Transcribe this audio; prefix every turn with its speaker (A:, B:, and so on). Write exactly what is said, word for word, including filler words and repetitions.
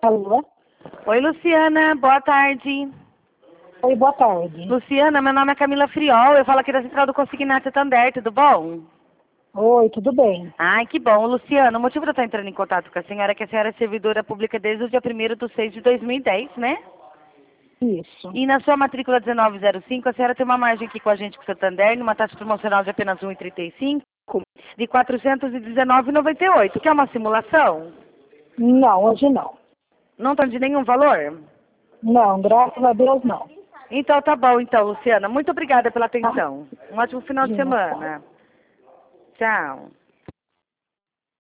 A: Alô?
B: Oi, Luciana, boa tarde.
A: Oi, boa tarde.
B: Luciana, meu nome é Camila Friol, eu falo aqui da Central do Consignado Santander, tudo bom?
A: Oi, tudo bem?
B: Ai, que bom. Luciana, o motivo de eu estar entrando em contato com a senhora é que a senhora é servidora pública desde o dia primeiro de seis de dois mil e dez, né?
A: Isso.
B: E na sua matrícula dezenove zero cinco, a senhora tem uma margem aqui com a gente com o Santander, numa taxa promocional de apenas um vírgula trinta e cinco, de quatrocentos e dezenove vírgula noventa e oito, que é uma simulação?
A: Não, hoje não.
B: Não está de nenhum valor?
A: Não, graças a Deus não.
B: Então tá bom, então, Luciana. Muito obrigada pela atenção. Um ótimo final de
A: Imagina, tá.
B: semana. Tchau.